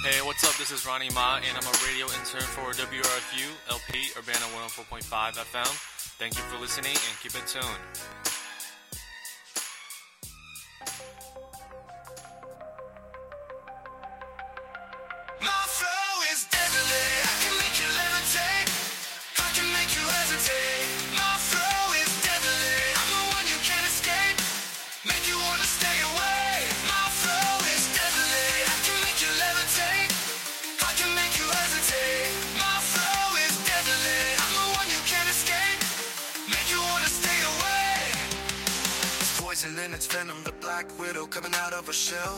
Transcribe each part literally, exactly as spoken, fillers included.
Hey, what's up? This is Ronnie Ma, and I'm a radio intern for W R F U L P Urbana one oh four point five F M. Thank you for listening, and keep it tuned. My flow is deadly. I can make you levitate. I can make you hesitate. My flow is deadly. I'm the one you can't escape. Make you wanna stay away. My flow is deadly. I can make you levitate. I can make you hesitate. My flow is deadly. I'm the one you can't escape. Make you wanna stay away. It's poison and it's venom. The black widow coming out of a shell.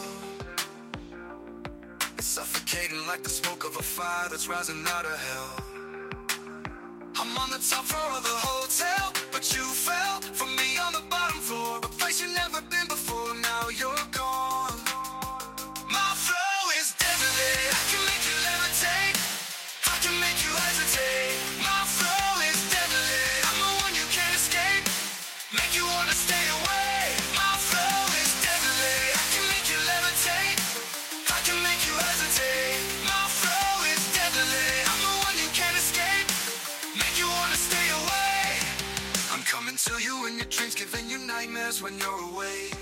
Suffocating like the smoke of a fire that's rising out of hell. I'm on the top floor of the hotel, but you fell for me on the bottom floor. A place you've never been before, now you're gone. My flow is deadly. I can make you levitate. I can make you hesitate. My flow is deadly. I'm the one you can't escape. Make you wanna stay away. My flow is deadly. I can make you levitate. I can make you hesitate. My flow is deadly. I'm the one you can't escape. Make you wanna stay away. I'm coming to you in your dreams, giving you nightmares when you're awake.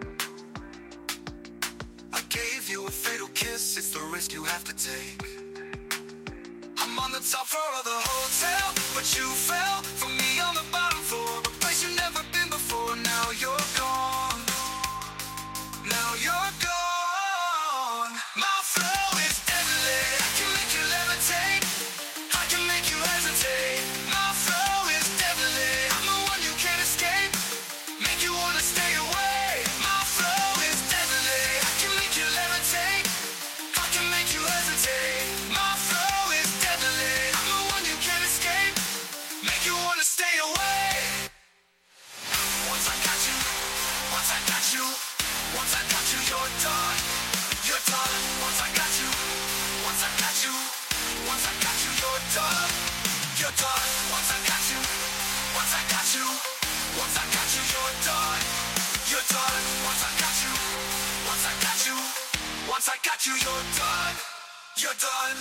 I gave you a fatal kiss, it's the risk you have to take. I'm on the top floor of the hotel, but you fell for me on the bottom floor. A place you've never been before, now you're gone. Now you're gone. My flow is deadly. I can make you levitate. I can make you hesitate. My flow is deadly. I'm the one you can't escape. Make you wanna stay away. My flow is deadly. I can make you levitate. I can make you hesitate. My flow is deadly. I'm the one you can't escape. Make you wanna stay away. Once I got you, once I got you, once I got you, you're done. You're done. Once I got you, once I got you, once I got you, you're done. You're done. Once I got you, once I got you, once I got you, you're done. You're done. Once I got you, once I got you, once I got you, you're done. You're done.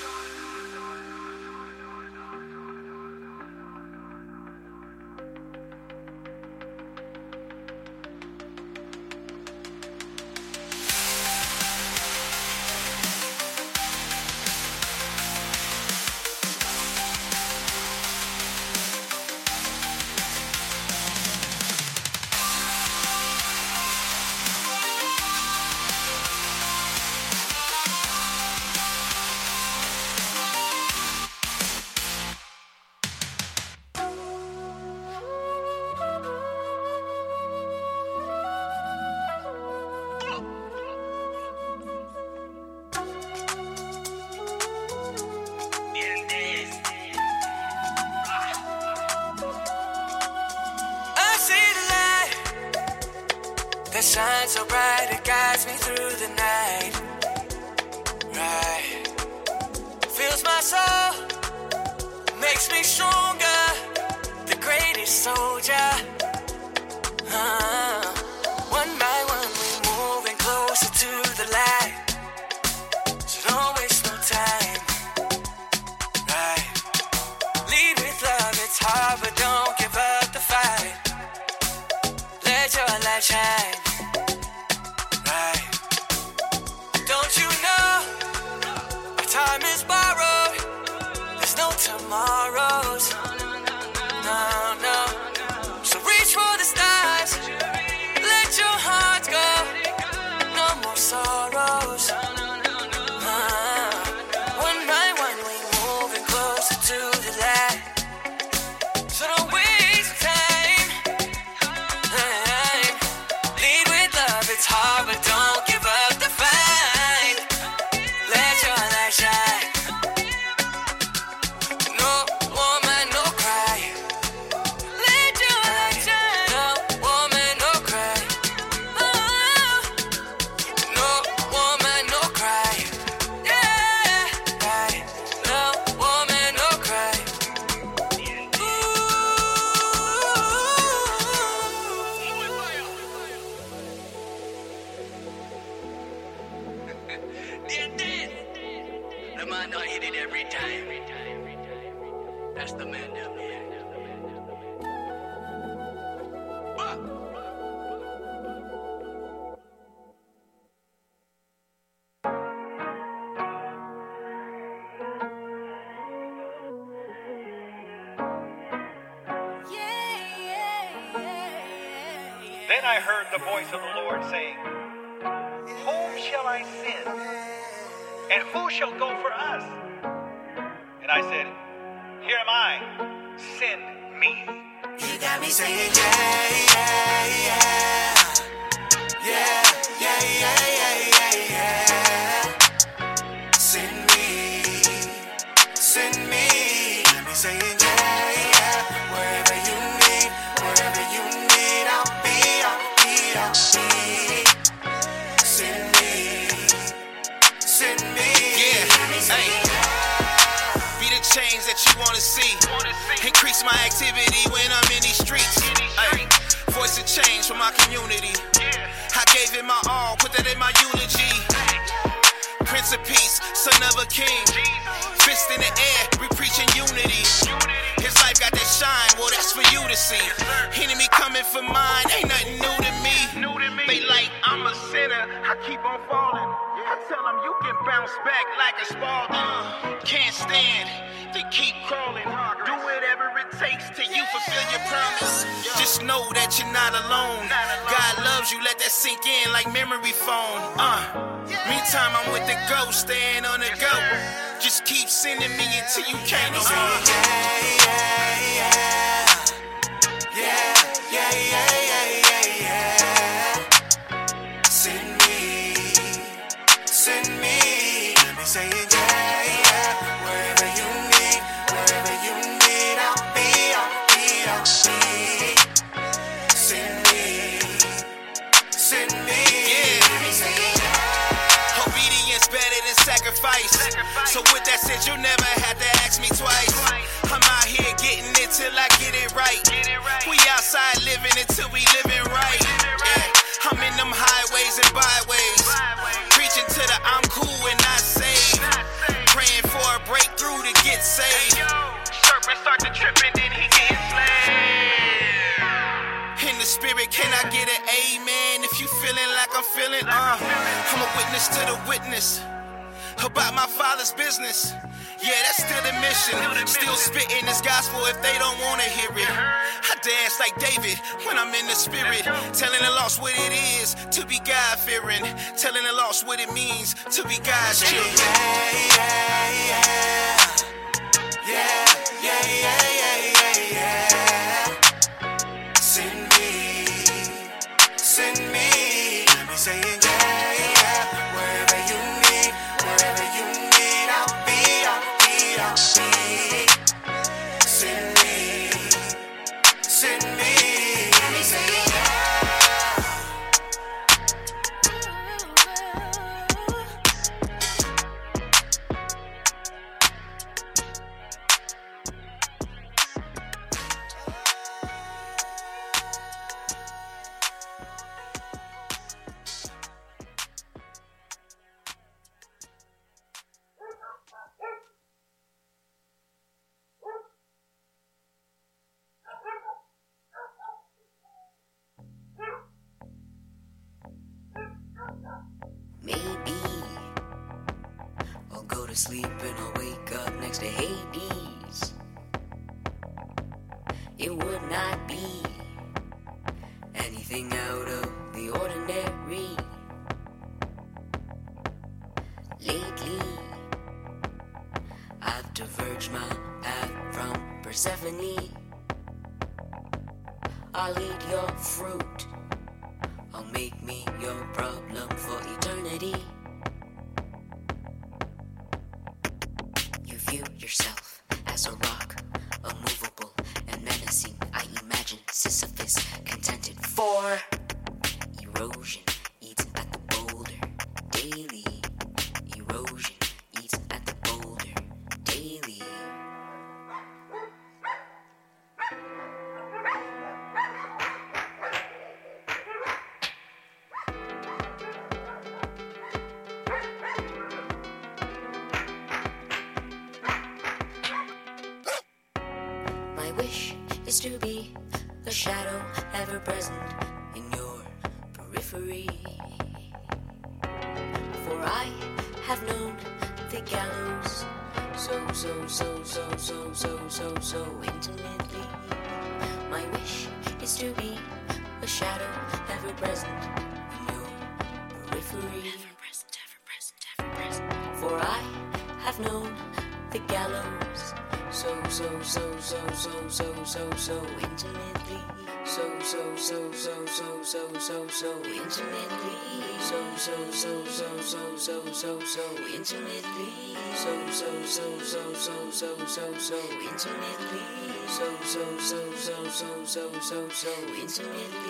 That shines so bright, it guides me through the night. Right. Fills my soul, makes me stronger, the greatest soldier. Uh, one by one, we're moving closer to the light. So don't waste no time. Right. Lead with love, it's hard, but don't give up the fight. Let your light shine. Right. Don't you know our time is borrowed? There's no tomorrows. No, no. So reach for the stars. Let your heart go. No more sorrows. Uh, one by one, we're moving closer to the light. So don't waste time. Lead with love, it's hard, but don't give up the fight. Let your light shine. No woman, no cry. Let your light shine. No woman, no cry. Oh, no woman, no cry. Yeah, right. No woman, no cry. Ooh. The man don't hit it every time. That's the man down there. Then I heard the voice of the Lord saying, whom shall I send? And who shall go for us? And I said, here am I, send me. You got me saying yeah, yeah, yeah. Yeah, yeah, yeah, yeah, yeah, yeah. Send me, send me. Got me saying yeah, yeah. Wherever you need, wherever you need, I'll be, I'll be, I'll be. Send me, send me. Yeah, hey. Be the change that you wanna see. Increase my activity when I'm in these streets. Ay, voice of change for my community. I gave it my all, put that in my eulogy. Prince of Peace, son of a king. Fist in the air, we preaching unity. His life got that shine, well that's for you to see. Enemy coming for mine, ain't nothing new to me. They like I'm a sinner, I keep on falling. I tell them you can bounce back like a Spalding. Uh, can't stand, they keep crawling. Do whatever it takes till you fulfill your promise. Just know that you're not alone. God loves you, let that sink in like memory foam. Uh, meantime I'm with the ghost, staying on the go. Just keep sending me until you can't no more. Yeah, yeah, yeah. Yeah, yeah, yeah, yeah, yeah, yeah. Send me, send me. Let me say it, yeah, yeah. Wherever you need, wherever you need, I'll be, I'll be, I'll be. Send me, send me. Yeah. Let me say it, yeah. Obedience better than sacrifice. So with that said, you'll never have to ask me twice. I'm out here getting it till I get it right. We outside living until we living right. Yeah, I'm in them highways and byways, preaching to the I'm cool and not saved, praying for a breakthrough to get saved. Serpent start to trip and then he get enslaved. In the spirit, can I get an amen? If you feeling like I'm feeling, uh, I'm a witness to the witness about my Father's business. Yeah, that's still the mission. Still spitting this gospel if they don't want to hear it. I dance like David when I'm in the spirit, telling the lost what it is to be God-fearing, telling the lost what it means to be God's children. Yeah, yeah, yeah. Yeah, yeah, yeah, yeah, yeah, yeah. Send me, send me. Let me say it, yeah, yeah. Wherever you need, wherever you need, I'll be, I'll be, I'll be. Send me, send me. Let me say it, yeah. Maybe I'll go to sleep and I'll wake up next to Hades. It would not be anything out of the ordinary. Lately, I've diverged my path from Persephone. I'll eat your fruit. I'll make me your problem for eternity. You view yourself as a rock, immovable and menacing. I imagine Sisyphus contented for erosion. Eats at the boulder daily. Erosion eats at the boulder daily. is to be a shadow ever present in your periphery. For I have known the gallows so, so, so, so, so, so, so, so intimately. My wish is to be a shadow ever present in your periphery. Ever present, ever present, ever present. For I have known the gallows so, so, so, so, so, so, so, so intimately. So, so, so, so, so, so, so, so intimately. So, so, so, so, so, so, so, so intimately. So, so, so, so, so, so, so, so intimately. So, so, so, so, so, so, so, so intimately.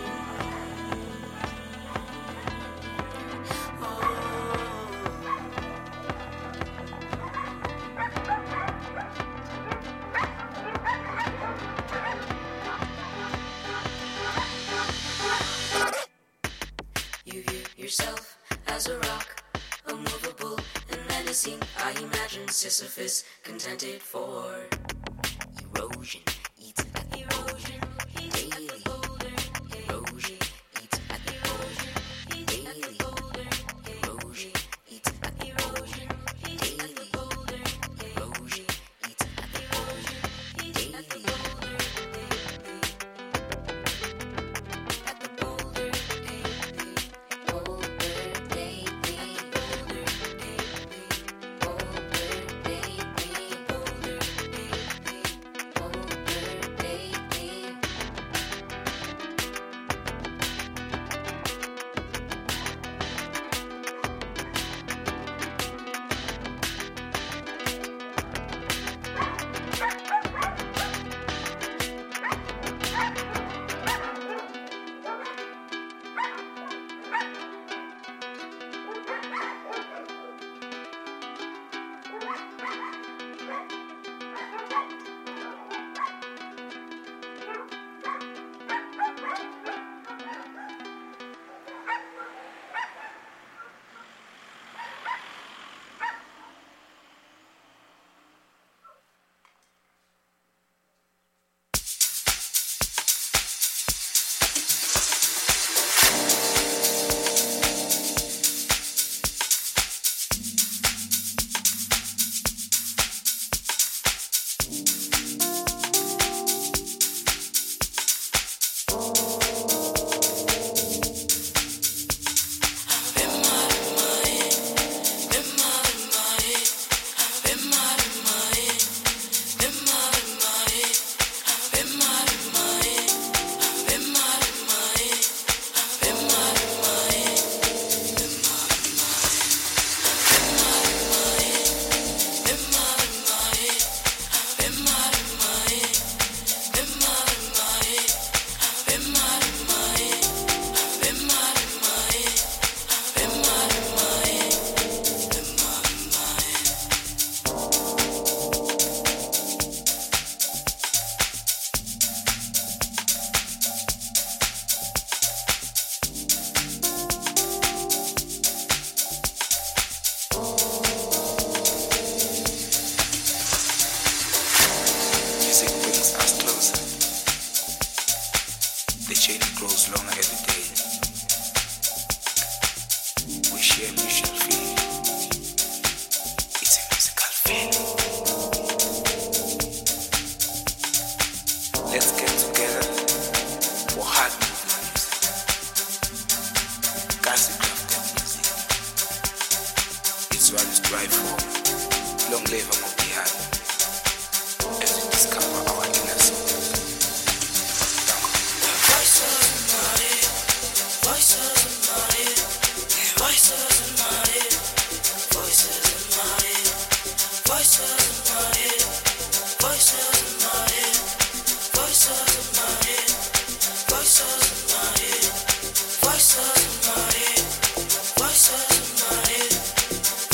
Sisyphus contented for erosion, eats at the erosion, daily erosion, eats at the erosion, daily erosion, eats at the erosion, daily erosion, eats at the erosion, daily at the boulder, boulder, daily, boulder,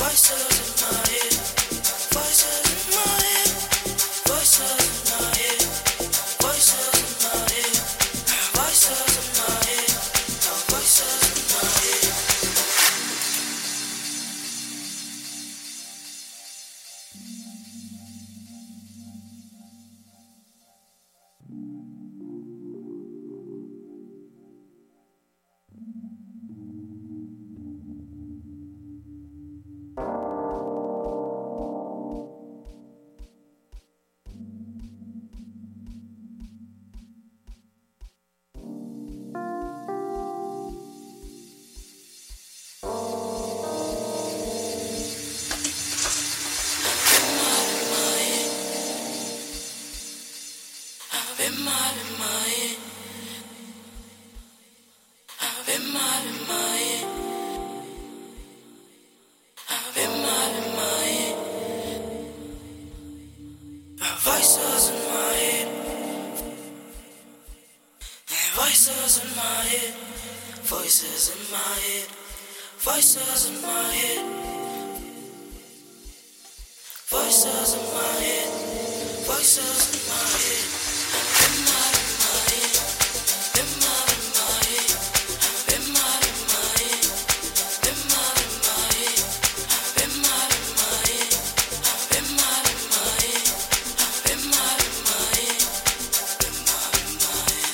Voices in my head, voices in my head. Voices in my head. Voices in my head. Voices in my head. In my, in my head. In my, in my head. In my, in my head. In my, in my head. In my, in my head. In my, in my head. In my, in my head. In my, in my head.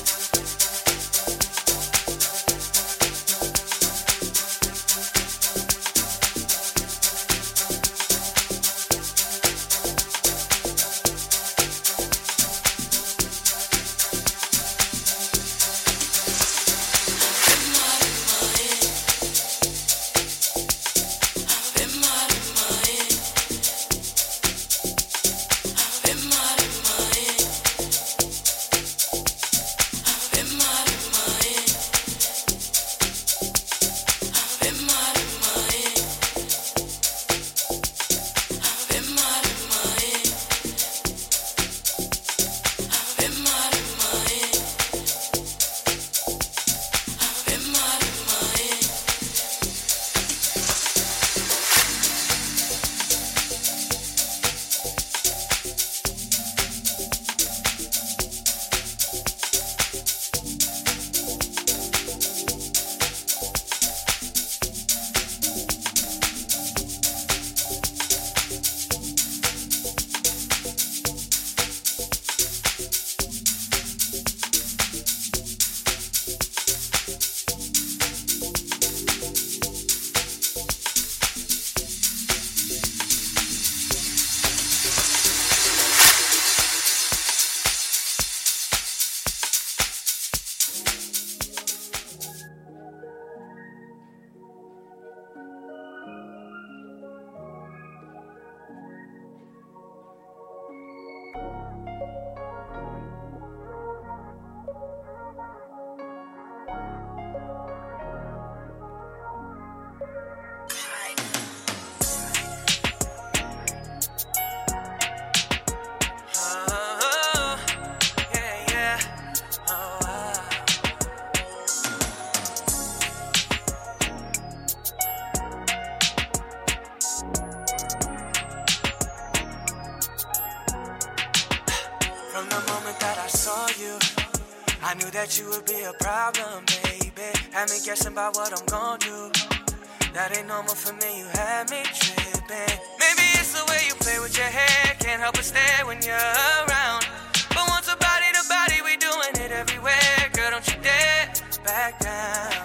I knew that you would be a problem, baby. Had me guessing about what I'm gon' do. That ain't normal for me, you had me tripping. Maybe it's the way you play with your hair. Can't help but stare when you're around. But once a body to body, we doing it everywhere. Girl, don't you dare back down.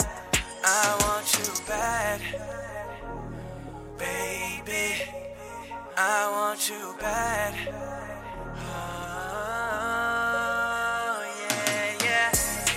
I want you bad, baby. I want you bad. Oh, yeah, yeah.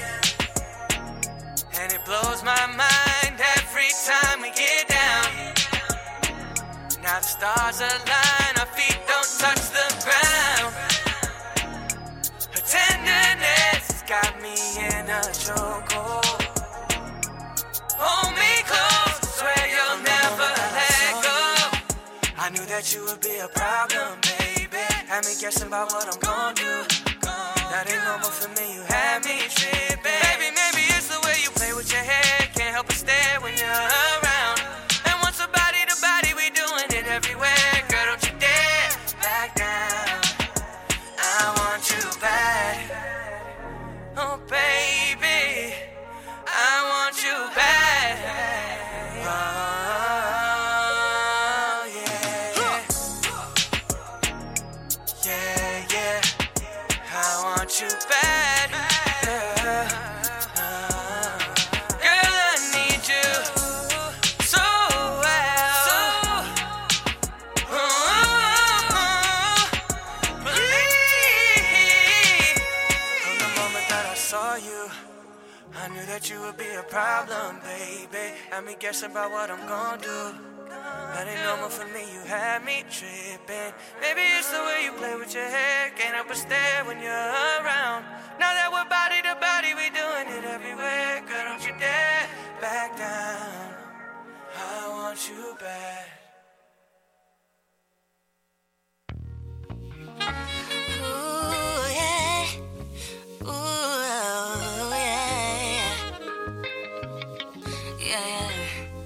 And it blows my mind every time we get down. Now the stars align, our feet don't touch the ground. Her tenderness got me in a chokehold. Hold me close, swear you'll never let go. I knew that you would be a problem, baby. Had me guessing about what I'm gon' do. That ain't normal for me, you had me tripping. Baby, maybe it's the way you play with your hair. Can't help but stare when you're around. And once a body to body, we doing it everywhere. Girl, don't you dare back down. I want you bad. Oh, baby, I want you bad. Oh, yeah, yeah, yeah. I want you bad. Uh, girl, I need you so well. Oh, please. From the moment that I saw you, I knew that you would be a problem, baby. Had me guessing about what I'm gon' do. That ain't normal for me, you had me tripping. Maybe it's the way you play with your hair. Can't help but stare when you're around. Now that we're body to body, we doing it everywhere. Girl, don't you dare back down. I want you bad. Ooh, yeah. Ooh, yeah. Yeah, yeah.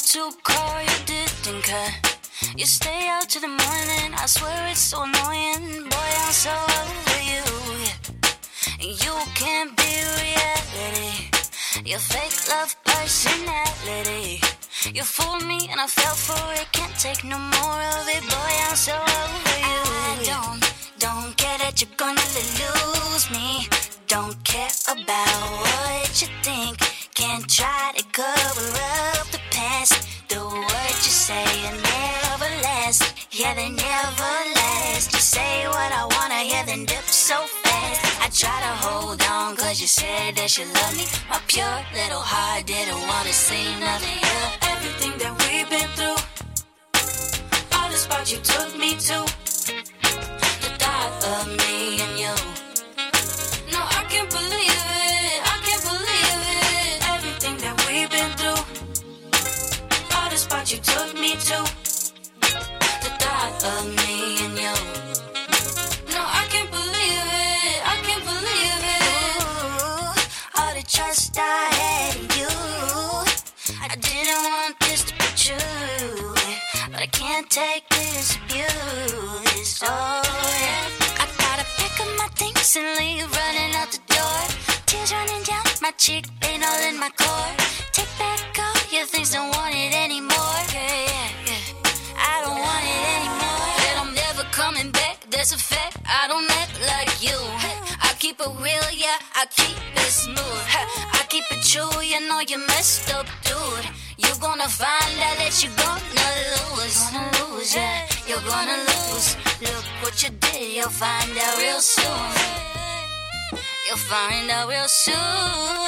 to call, you didn't cut. You stay out till the morning, I swear it's so annoying. Boy, I'm so over you. You can't be reality. Your fake love personality. You fooled me and I fell for it. Can't take no more of it. Boy, I'm so over you. I don't, don't care that you're gonna lose me. Don't care about what you think. Can't try to cover up the past. The words you say are never last. Yeah, they never last. You say what I wanna hear, then dip so fast. I try to hold on, cause you said that you love me. My pure little heart didn't wanna see nothing. Yeah, everything that we've been through, all the spots you took me to, the thought of me and you. No, I can't believe it, I can't believe it. Everything that we've been through, all the spots you took me to, the thought of me and you. No, I can't believe it, I can't believe it. Ooh, all the trust I had in you, I didn't want this to be true, but I can't take this abuse. Oh yeah, I gotta pick up my things and leave, running out the door. Tears running down my cheek, pain all in my core. Take back all your things, don't want it anymore. Yeah, yeah, yeah. I don't want it anymore. That I'm never coming back, that's a fact. I don't act like you. I keep it real, yeah, I keep it smooth. I keep it true, you know you messed up, dude. You're gonna find out that you're gonna lose. Gonna lose, yeah, you're gonna lose. Look what you did, you'll find out real soon. You'll find out real soon.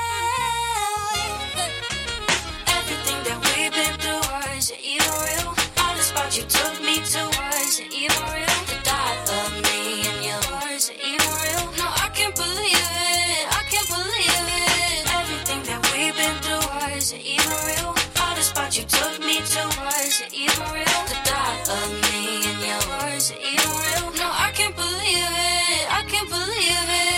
Everything that we've been through, is it even real? All the spots you took me to, is it even real? The thought of me and you, is it even real? No, I can't believe it, I can't believe it. Everything that we've been through, is it even real? All the spots you took me to, is it even real? The thought of me and you, is it even real? No, I can't believe it, I can't believe it.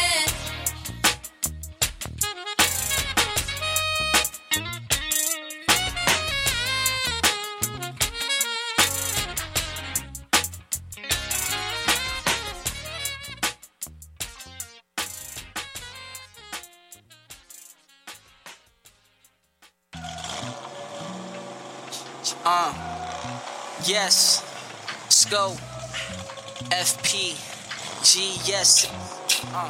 Uh, yes, Sco, F P, G, yes, uh.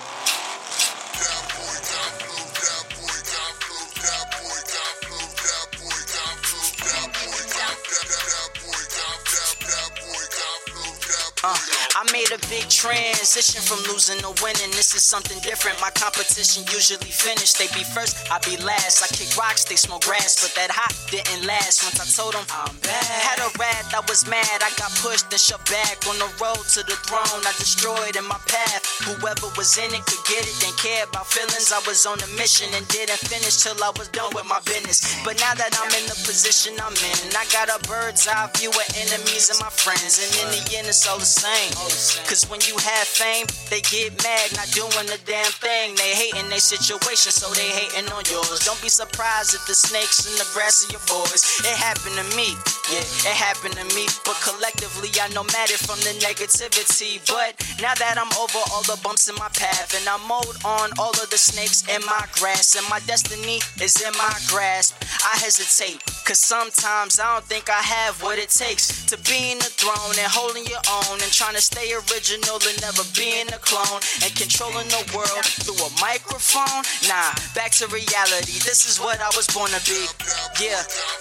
Uh, I made a big transition from losing to winning. This is something different. My competition usually finish. They be first, I be last. I kick rocks, they smoke grass, but that hot didn't last. Once I told them I'm bad, had a rat, I was mad. I got pushed and shoved back on the road to the throne. I destroyed in my path. Whoever was in it could get it. Didn't care about feelings. I was on a mission and didn't finish till I was done with my business. But now that I'm in the position I'm in, I got a bird's eye view of enemies and my friends. And in the end, it's all the same. Cause when you have fame, they get mad, not doing a damn thing. They hating their situation, so they hating on yours. Don't be surprised if the snakes in the grass are your boys. It happened to me, yeah, it happened to me. But collectively, I know matter from the negativity. But now that I'm over all the bumps in my path, and I mowed on all of the snakes in my grass, and my destiny is in my grasp, I hesitate, cause sometimes I don't think I have what it takes to be in the throne and holding your own, and trying to stay original and never being a clone, and controlling the world through a microphone. Nah, back to reality, this is what I was born to be. Yeah.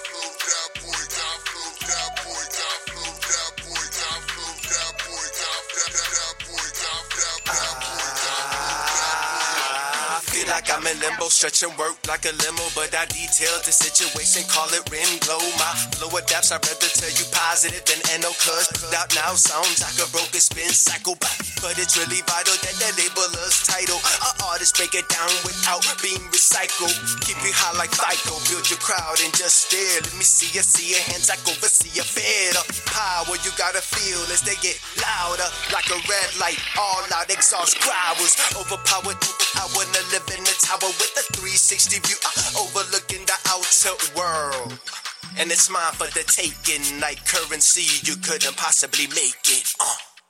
Like I'm in limbo, stretch and work like a limo, but I detailed the situation, call it rim glow. My flow adapts, I'd rather tell you positive than N O, cause out now sounds like a broken spin cycle. But it's really vital that they label us title. An artist artists break it down without being recycled. Keep you high like FICO, build your crowd and just stare. Let me see you, see your hands like overseer. Fed up power, you gotta feel as they get louder. Like a red light, all out exhaust growls. Overpowered, I wanna live in the tower with a three sixty view, uh, overlooking the outer world. And it's mine for the taking, like currency, you couldn't possibly make it. Uh.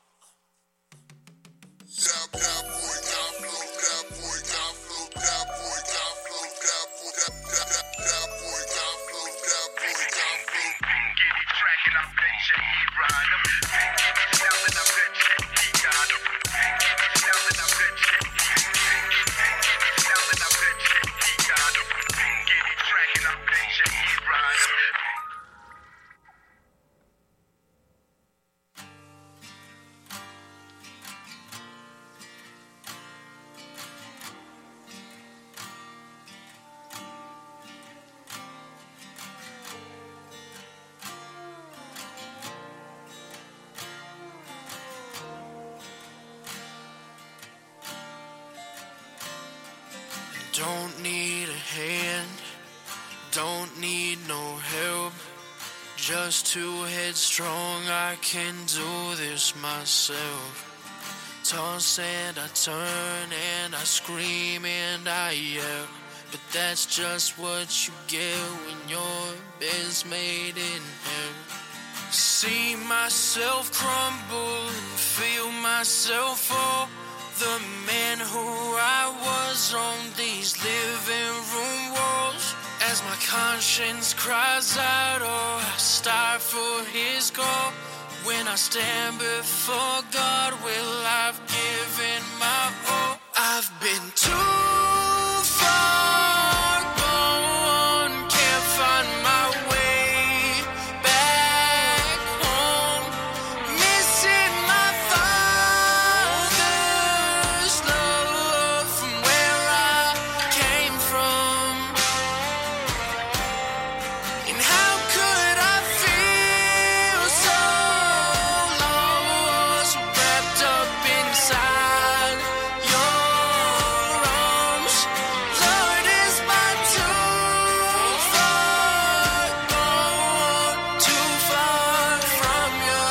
Don't need a hand, don't need no help. Just too headstrong, I can do this myself. Toss and I turn and I scream and I yell. But that's just what you get when your bed's made in hell. See myself crumble and feel myself fall. The man who I was on these living room walls. As my conscience cries out, oh, I start for his call. When I stand before God, will I've given my all. I've been too far gone, can't find my way back home. Missing my father's love from where I came from. And how could I feel so lost, wrapped up inside your arms? Lord, is my too far gone, too far from you?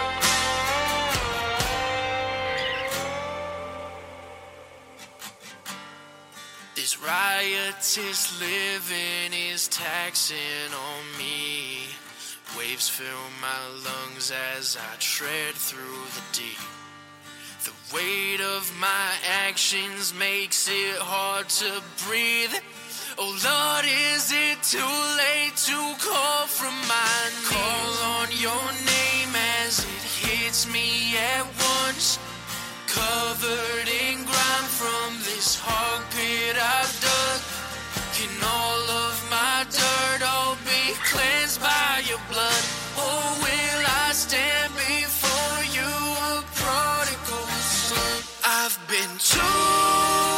This riotous living is taxing on me. Waves fill my lungs as I tread through the deep. The weight of my actions makes it hard to breathe. Oh Lord, is it too late to call from my knees? Call on your name as it hits me at once. Covered in grime from this hog pit I've dug. Can all of my dirt all be cleansed by your blood? Or will I stand before you a prodigal son? I've been too